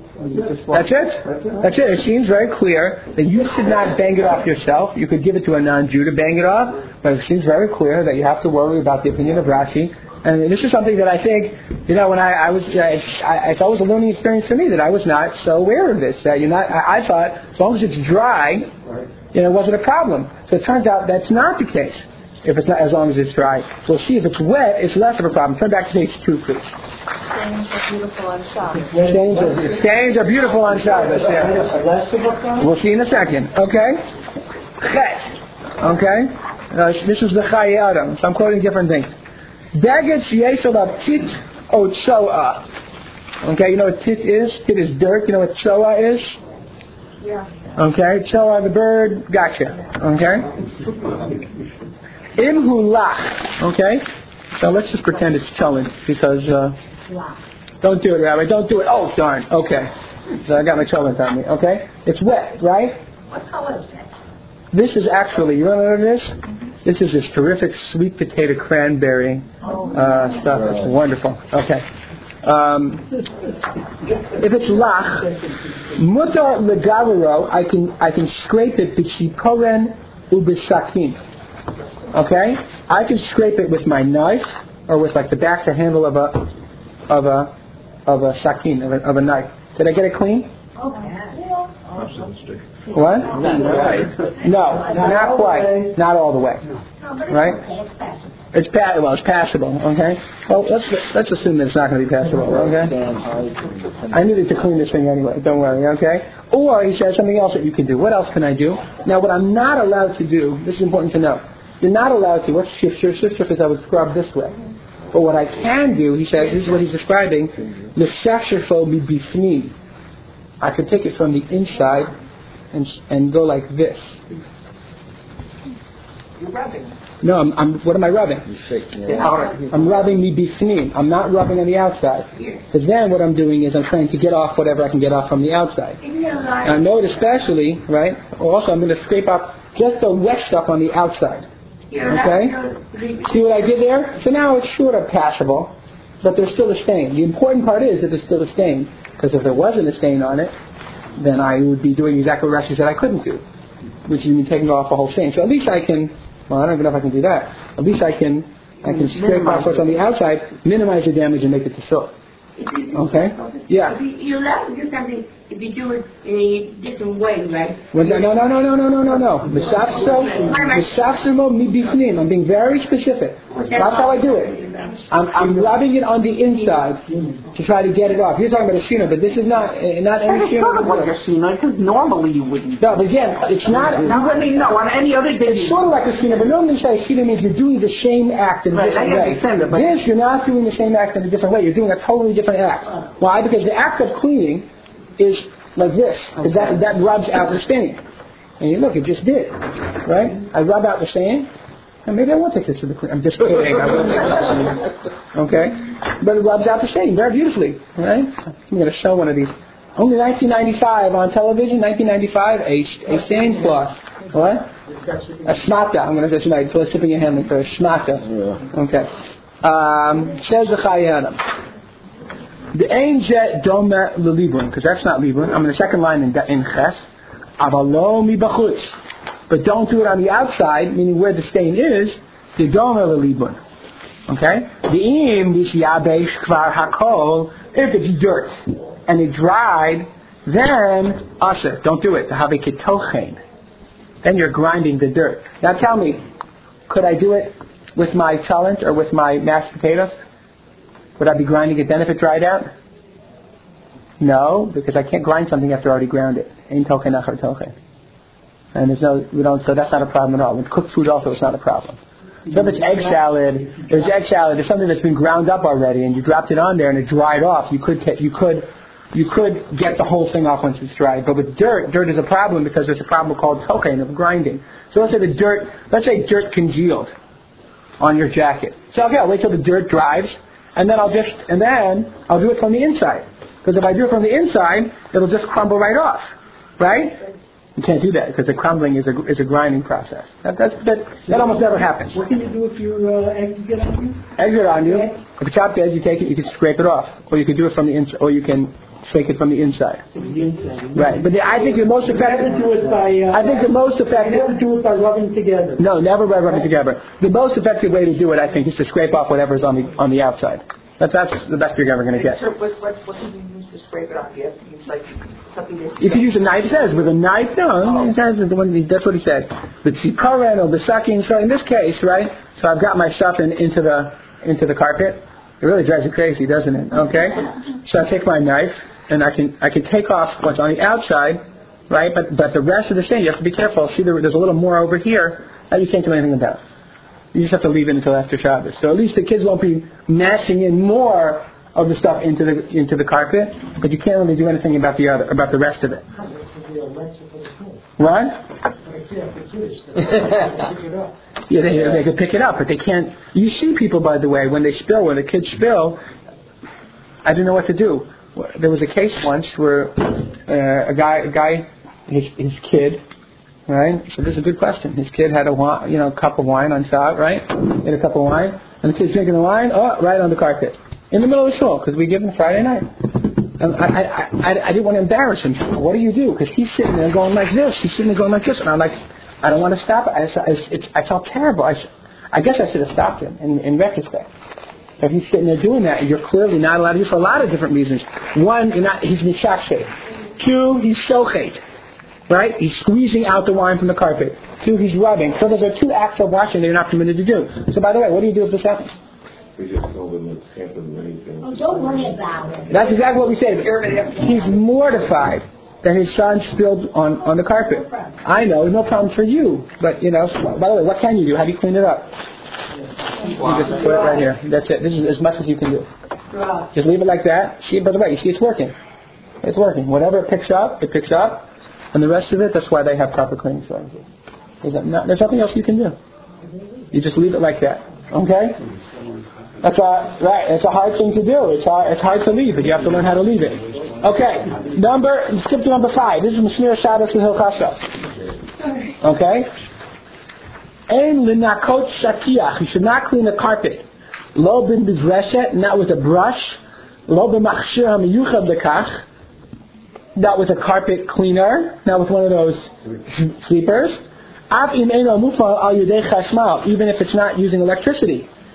That's it. That's it. It seems very clear that you should not bang it off yourself. You could give it to a non-Jew to bang it off, but it seems very clear that you have to worry about the opinion of Rashi. And this is something that I think, you know, when I, I was, uh, it's, I, it's always a learning experience for me that I was not so aware of this. That you're not. I, I thought as long as it's dry, you know, it wasn't a problem. So it turns out that's not the case. If it's not, as long as it's dry. So we'll see if it's wet, it's less of a problem. Turn back to page two, please. Stains are beautiful on Shabbos. Stains are, stains are beautiful on Shabbos. Yeah. Less of a problem? We'll see in a second. Okay? Chet. Okay? Uh, this is the Chayei Adam. So I'm quoting different things. Beged sheyesh alav tit o tzoa. Okay, you know what tit is? Tit is dirt. You know what tzoa is? Yeah. Okay, tzoa, the bird. Gotcha. Okay? Imhu lach. Okay? So let's just pretend it's cholent because, uh, don't do it, Rabbi. Don't do it. Oh, darn. Okay. So I got my cholent on me. Okay? It's wet, right? What color is that? This is actually, you want to know what it is? This is this terrific sweet potato cranberry uh, stuff. It's wonderful. Okay. Um, if it's lach, mutar legavero, I can I can scrape it b'chiporen u'b'sakin. Okay, I can scrape it with my knife or with like the back, the handle of a of a of a sakin of a, of a knife. Did I get it clean? What? No, not quite. Not all the way. Right? It's pa- well, it's passable. Okay. Well, let's let's assume that it's not going to be passable. Okay. I needed to clean this thing anyway. Don't worry. Okay. Or he says something else that you can do. What else can I do? Now, what I'm not allowed to do. This is important to know. You're not allowed to. What's shift shift shift shift? Is I would scrub this way. But what I can do, he says, this is what he's describing. L'shafshafo mi bifni. I could take it from the inside and and go like this. You're rubbing. No, I'm, I'm. What am I rubbing? You're shaking it. I'm rubbing me bifnim. I'm not rubbing on the outside. Because then what I'm doing is I'm trying to get off whatever I can get off from the outside. And I know it especially, right? Also, I'm going to scrape off just the wet stuff on the outside. Okay? See what I did there? So now it's sort of passable, but there's still a stain. The important part is that there's still a stain. Because if there wasn't a stain on it, then I would be doing exactly what Rashi said I couldn't do, which is me taking off the whole stain. So at least I can, well, I don't even know if I can do that. At least I can I can scrape off what's on the outside, minimize the damage, and make it to silk. Okay? Yeah. If you, you're allowed to do something if you do it in a different way, right? Well, no, no, no, no, no, no, no, no, no. Misafso, misafsimo mi bifnim. I'm being very specific. That's how I do it. I'm, I'm rubbing it on the inside to try to get it off. You're talking about a shina, but this is not uh, not any It's shina. sort of like a shina, because normally you wouldn't. No, but again, it's not. Now, let me know, on any other day. It's sort of like a shina, but normally you say shina means you're doing the same act in a Right, different I way. understand that, but- This, you're not doing the same act in a different way. You're doing a totally different act. Why? Because the act of cleaning is like this. Because that, that rubs out the stain. And you look, it just did. Right? I rub out the stain. And maybe I won't take this to the clean. I'm just kidding. I will take this. Okay? But it rubs out the stain very beautifully. Right? I'm going to show one of these. Only nineteen ninety-five on television, nineteen ninety-five, a, a stain cloth. What? A shmata. I'm going to say tonight. So sipping your hand for a shmata. Okay. Um, says the Chayyim. The ain jet domer lelibun, because that's not libun. I'm in the second line in, in ches. Avalo mi bachutz. But don't do it on the outside, meaning where the stain is, the domer lelibun. Okay? The im visyabesh kvar hakol, if it's dirt and it dried, then asher, don't do it. The have ketochen. Then you're grinding the dirt. Now tell me, could I do it with my chalent or with my mashed potatoes? Would I be grinding it then if it dried out? No, because I can't grind something after I already ground it. Ein tochen achar tochen. And there's no, we don't, so that's not a problem at all. With cooked food also, it's not a problem. So if it's egg salad, there's egg salad, there's something that's been ground up already, and you dropped it on there and it dried off. You could, you could, you could get the whole thing off once it's dried. But with dirt, dirt is a problem because there's a problem called tochen of grinding. So let's say the dirt, let's say dirt congealed on your jacket. So okay, I'll wait till the dirt dries. And then I'll just, and then I'll do it from the inside. Because if I do it from the inside, it'll just crumble right off. Right? You can't do that because the crumbling is a, is a grinding process. That, that's, that, that almost never happens. What can you do if your uh, eggs get on you? Eggs get on you. If it's chopped eggs, you take it, you can scrape it off. Or you can do it from the inside, or you can shake it from the inside. The inside. Right. But the, I think the most effective, Never do it by, uh, I think the most effective, never do it by rubbing together. no, never by rubbing together. The most effective way to do it, I think, is to scrape off whatever's on the, on the outside. That's, that's the best you're ever going to get. So what, what, what do you use to scrape it off? You have to use like something that's... If you use a knife, it says with a knife, no, it says the one, that's what he said. The tzikoren or the sucking. So in this case, right? So I've got my stuff in, into the into the carpet. It really drives you crazy, doesn't it? Okay. So I take my knife and I can I can take off what's on the outside, right? But but the rest of the stain, you have to be careful. See, there, there's a little more over here that you can't do anything about. You just have to leave it until after Shabbos. So at least the kids won't be mashing in more of the stuff into the into the carpet, but you can't really do anything about the other about the rest of it. What? Yeah, they, they can pick it up, but they can't. You see people, by the way, when they spill, when the kids spill, I don't know what to do. There was a case once where uh, a guy, a guy, his his kid. Right? So this is a good question. His kid had a wine, you know, cup of wine on top, right? He had a cup of wine, and the kid's drinking the wine, oh, right on the carpet. In the middle of the shul, because we give him Friday night. And I, I, I, I didn't want to embarrass him. So what do you do? Because he's sitting there going like this. He's sitting there going like this. And I'm like, I don't want to stop it. I, I, it's, I felt terrible. I, I guess I should have stopped him in, in retrospect. But he's sitting there doing that, and you're clearly not allowed to do for a lot of different reasons. One, you're not, he's mishacheh. Two, he's shochet. Right? He's squeezing out the wine from the carpet. Two, he's rubbing. So those are two acts of washing that you're not permitted to do. So by the way, what do you do if this happens? We just told him it's happened many things. Oh, don't worry about it. That's exactly what we said. He's mortified that his son spilled on, on the carpet. I know, no problem for you. But, you know, by the way, what can you do? How do you clean it up? You just put it right here. That's it. This is as much as you can do. Just leave it like that. See, by the way, you see it's working. It's working. Whatever it picks up, it picks up. And the rest of it, that's why they have proper cleaning services. There's, not, there's nothing else you can do. You just leave it like that. Okay? That's a, right. It's a hard thing to do. It's hard, it's hard to leave it. You have to learn how to leave it. Okay. Number, skip to number five. This is Mashmir Shabbos L'Hilchasa. Okay? Ein linakot shatiach. You should not clean the carpet. Lo bin b'dreshet, not with a brush. Lo b'machshir hamiyuchad lekach. Not with a carpet cleaner, not with one of those sweepers. Even if it's not using electricity.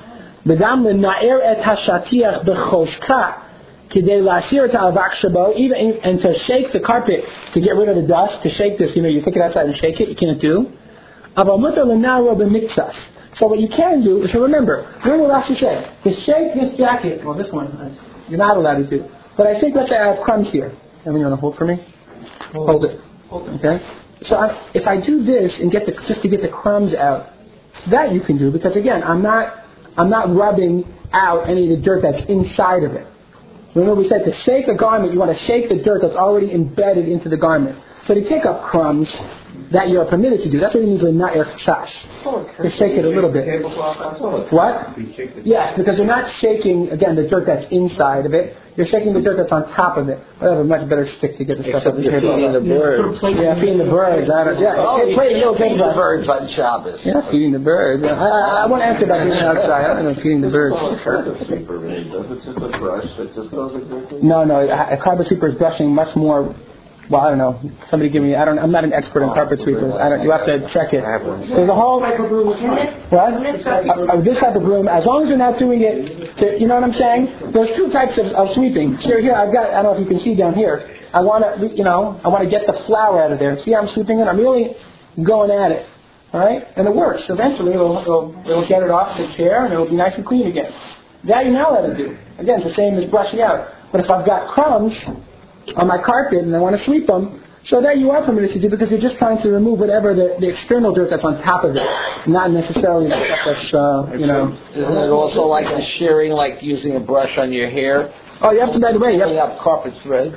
וגם לנער את השטיח בחוזקה כדי להסיר את האבק שבו, even and to shake the carpet to get rid of the dust, to shake this, you know, you take it outside and shake it, you can't do. אבל מותר לנערו במקצת. So what you can do is to remember, remember what Rashi said, to shake this jacket, well this one, you're not allowed to do. But I think, let's say I have crumbs here. Evan, you want to hold for me? Hold, hold it. Okay? So I, if I do this and get the, just to get the crumbs out, that you can do, because again, I'm not, I'm not rubbing out any of the dirt that's inside of it. Remember we said to shake a garment, you want to shake the dirt that's already embedded into the garment. So to take up crumbs that you're permitted to do, that's what it means with na'ir chash. To shake it a little bit. What? Yes, because you're not shaking, again, the dirt that's inside of it. You're shaking the dirt that's on top of it. I have a much better stick to get the stuff up the table. Feeding the birds. Yeah, feeding the birds. I don't, yeah, Oh, play a little feeding bit the birds on Shabbos. Yeah, feeding the birds. I, I, I won't answer about being outside. I don't know, feeding the birds. Carpet sweeper, really, does it just a brush that just goes exactly? No, no, a carpet sweeper is brushing much more. Well, I don't know. Somebody give me. I don't. I'm not an expert in carpet sweepers. I don't. You have to check it. There's a whole. What? Uh, this type of broom. As long as you're not doing it. To, you know what I'm saying? There's two types of, of sweeping. Here, here. I've got. I don't know if you can see down here. I want to. You know. I want to get the flour out of there. See how I'm sweeping it? I'm really going at it. All right, and it works. Eventually, it'll it'll, it'll get it off the chair and it'll be nice and clean again. That you're not allowed to do. Again, it's the same as brushing out. But if I've got crumbs on my carpet and I want to sweep them, so that you are permitted to do because you're just trying to remove whatever the, the external dirt that's on top of it, not necessarily the stuff that's, uh, you know. Isn't it also like the shearing, like using a brush on your hair? Oh, you have to, by the way, you have to have carpet threads.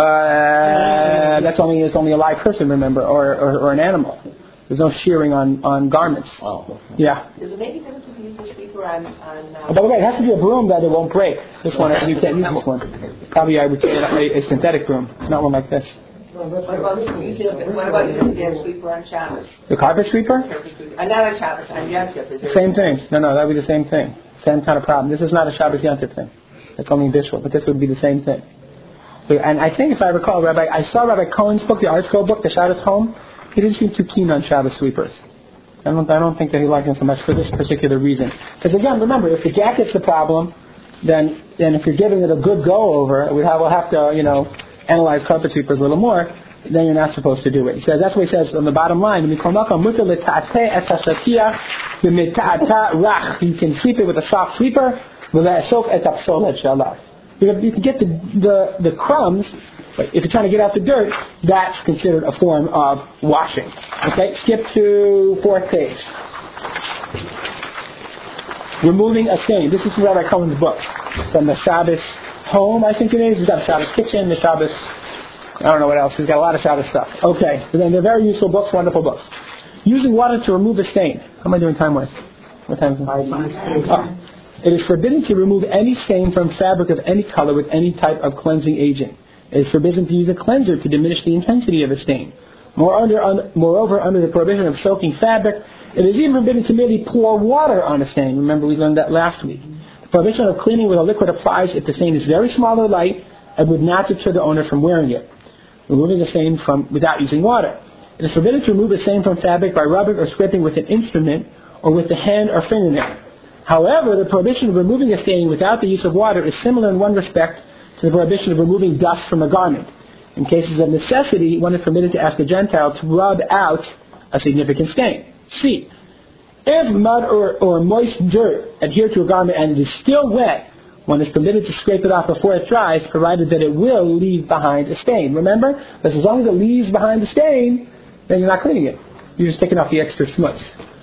Uh, that's only, it's only a live person, remember, or, or, or an animal. There's no shearing on, on garments. Oh. Yeah. Does it make a difference if you use a sweeper on... on uh, oh, by the way, it has to be a broom that it won't break. This one, you can't use this one. Probably I would say a, a synthetic broom, not one like this. What about using what about using a sweeper on Shabbos? The carpet sweeper? Uh, not on Shabbos, on Yom Tov. Same thing. No, no, that would be the same thing. Same kind of problem. This is not a Shabbos Yom Tov thing. It's only Bishul, but this would be the same thing. So, and I think if I recall, Rabbi, I saw Rabbi Cohen's book, the Art Scroll book, the Shabbos Home. He didn't seem too keen on Shabbos sweepers. I don't, I don't think that he liked them so much for this particular reason. Because again, remember, if the jacket's the problem, then then if you're giving it a good go over, we have, we'll have to, you know, analyze carpet sweepers a little more, then you're not supposed to do it. He says, that's what he says on the bottom line. You can sweep it with a soft sweeper. You can, you can get the, the, the crumbs. But if you're trying to get out the dirt, that's considered a form of washing. Okay, skip to fourth page. Removing a stain. This is from Rabbi Cohen's book. From the Shabbos Home, I think it is. He's got a Shabbos Kitchen, the Shabbos, I don't know what else. He's got a lot of Shabbos stuff. Okay, so then they're very useful books, wonderful books. Using water to remove a stain. How am I doing time-wise? What time is it? Oh. It is forbidden to remove any stain from fabric of any color with any type of cleansing agent. It is forbidden to use a cleanser to diminish the intensity of a stain. More under, un, moreover, under the prohibition of soaking fabric, it is even forbidden to merely pour water on a stain. Remember, we learned that last week. The prohibition of cleaning with a liquid applies if the stain is very small or light and would not deter the owner from wearing it. Removing a stain from without using water. It is forbidden to remove a stain from fabric by rubbing or scraping with an instrument or with the hand or fingernail. However, the prohibition of removing a stain without the use of water is similar in one respect to the prohibition of removing dust from a garment. In cases of necessity, one is permitted to ask a Gentile to rub out a significant stain. C. If mud or, or moist dirt adhere to a garment and it is still wet, one is permitted to scrape it off before it dries, provided that it will leave behind a stain. Remember? Because as long as it leaves behind the stain, then you're not cleaning it. You're just taking off the extra smuts.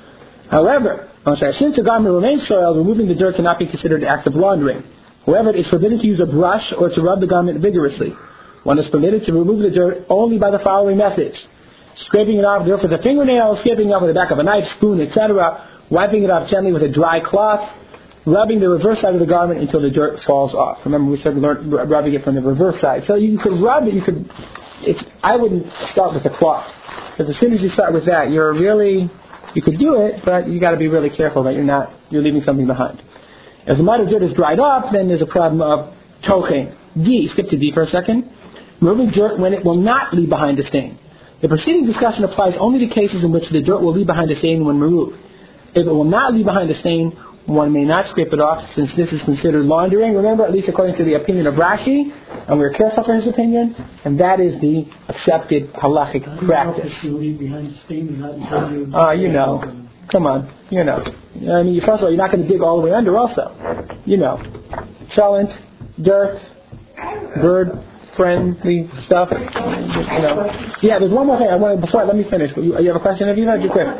However, I'm sorry, since the garment remains soiled, removing the dirt cannot be considered an act of laundering. However, it is forbidden to use a brush or to rub the garment vigorously. One is permitted to remove the dirt only by the following methods: scraping it off dirt with a fingernail, scraping it off with the back of a knife, spoon, et cetera, wiping it off gently with a dry cloth, rubbing the reverse side of the garment until the dirt falls off. Remember, we said learn, rubbing it from the reverse side. So you could rub it. You could. It's. I wouldn't start with the cloth, because as soon as you start with that, you're really. You could do it, but you got to be really careful that you're not. You're leaving something behind. If the mud or dirt is dried off, then there's a problem of tochen. D. Skip to D for a second. Removing dirt when it will not leave behind a stain. The preceding discussion applies only to cases in which the dirt will leave behind a stain when removed. If it will not leave behind a stain, one may not scrape it off since this is considered laundering. Remember, at least according to the opinion of Rashi, and we're careful for his opinion, and that is the accepted halachic practice. Ah, uh, you know. Come on, you know. I mean, first of all, you're not going to dig all the way under also. You know. Cholent, dirt, bird-friendly stuff. You know. Yeah, there's one more thing I wanted, before, let me finish. You, you have a question, Aviva? Just quick.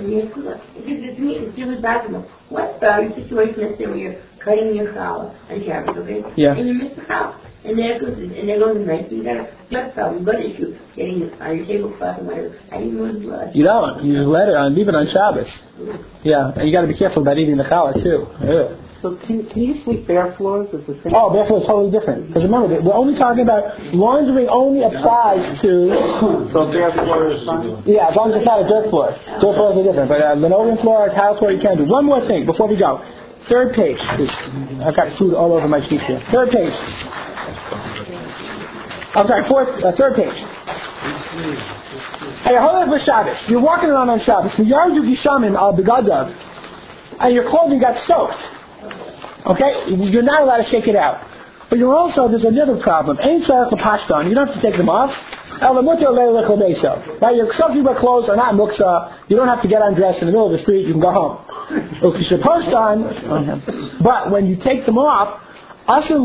What about a situation that's where you're cutting your challah and Shabbos, okay? Yeah. And you miss the challah. And there goes, and there goes the knife, and you got a blood problem, blood issue, getting it on your tablecloth and whatever. I didn't know the blood. You don't. You just let it on, leave it on Shabbos. Yeah, and you got to be careful about eating the challah too. Ugh. So can, can you sleep bare floors? It's the same. Oh, bare floors is totally different. Because remember, we're only talking about laundering only applies to. So bare floor is fine. Yeah, as long as it's not a dirt floor. Dirt floors are different, but uh, linoleum floor, tile floor, you can't do. One more thing before we go. Third page. I've got food all over my sheet here. Third page. I'm sorry, fourth, uh, third page. Hey, hold on for Shabbos. You're walking around on Shabbos. And your clothing got soaked. Okay? You're not allowed to shake it out. But you're also, there's another problem. You don't have to take them off. Right? Your soaking wet clothes are not muksa. You don't have to get undressed in the middle of the street. You can go home. If you're supposed to, but when you take them off, here's the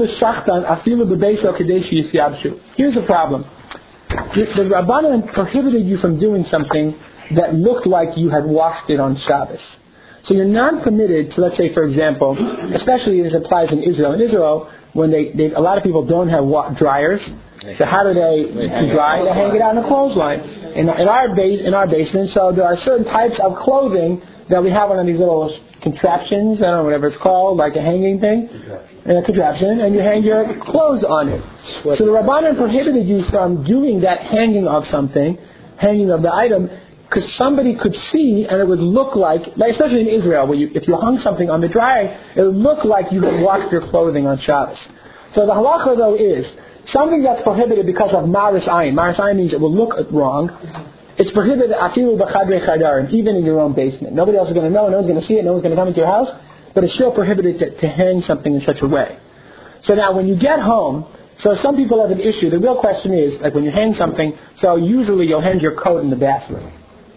problem. The, the Rabbanan prohibited you from doing something that looked like you had washed it on Shabbos. So you're not permitted to, let's say, for example, especially this applies in Israel. In Israel, when they, they a lot of people don't have wa- dryers, so how do they dry? They hang it out on a clothesline. In, in our base, in our basement, so there are certain types of clothing that we have on these little contraptions, I don't know, whatever it's called, like a hanging thing, a contraption, and you hang your clothes on it. So the Rabbanan prohibited you from doing that hanging of something, hanging of the item, because somebody could see, and it would look like, like especially in Israel, where you, if you hung something on the dryer, it would look like you had washed your clothing on Shabbos. So the halacha, though, is something that's prohibited because of maris ayin. Maris ayin means it will look wrong. It's prohibited afilu b'chadrei chadarim, even in your own basement. Nobody else is going to know, no one's going to see it, no one's going to come into your house, but it's still prohibited to, to hang something in such a way. So now when you get home, so some people have an issue. The real question is, like when you hang something, so usually you'll hang your coat in the bathroom.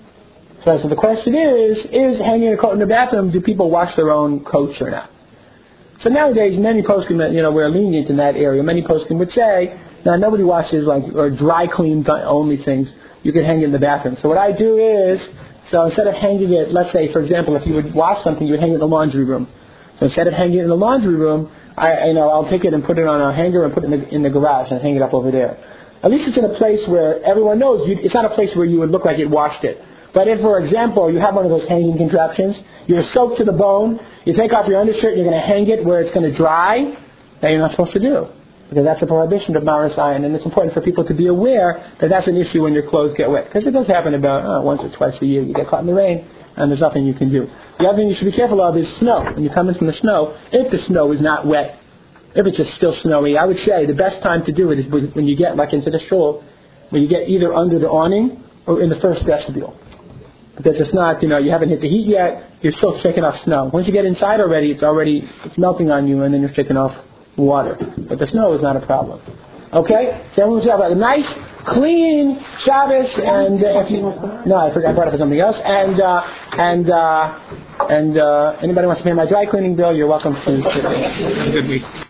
So, so the question is, is hanging a coat in the bathroom, do people wash their own coats or not? So nowadays, many poskim, you know, we're lenient in that area. Many poskim would say, now nobody washes like, or dry clean only things. You can hang it in the bathroom. So what I do is, so instead of hanging it, let's say, for example, if you would wash something, you would hang it in the laundry room. So instead of hanging it in the laundry room, I, you know, I'll take it and put it on a hanger and put it in the, in the garage and hang it up over there. At least it's in a place where everyone knows, you, it's not a place where you would look like you washed it. But if, for example, you have one of those hanging contraptions, you're soaked to the bone, you take off your undershirt and you're going to hang it where it's going to dry, that you're not supposed to do. Because that's a prohibition of maris ayin, and it's important for people to be aware that that's an issue when your clothes get wet. Because it does happen about oh, once or twice a year. You get caught in the rain, and there's nothing you can do. The other thing you should be careful of is snow. When you come in from the snow, if the snow is not wet, if it's just still snowy, I would say the best time to do it is when you get like into the shul, when you get either under the awning or in the first vestibule. Because it's not, you know, you haven't hit the heat yet, you're still shaking off snow. Once you get inside already, it's already, it's melting on you, and then you're shaking off water. But the snow is not a problem. Okay? So everyone's talking about a nice, clean Shabbos, and uh, if you, no, I forgot, I brought it for something else. And uh, and uh, and uh, anybody wants to pay my dry cleaning bill, you're welcome to. Have a good week.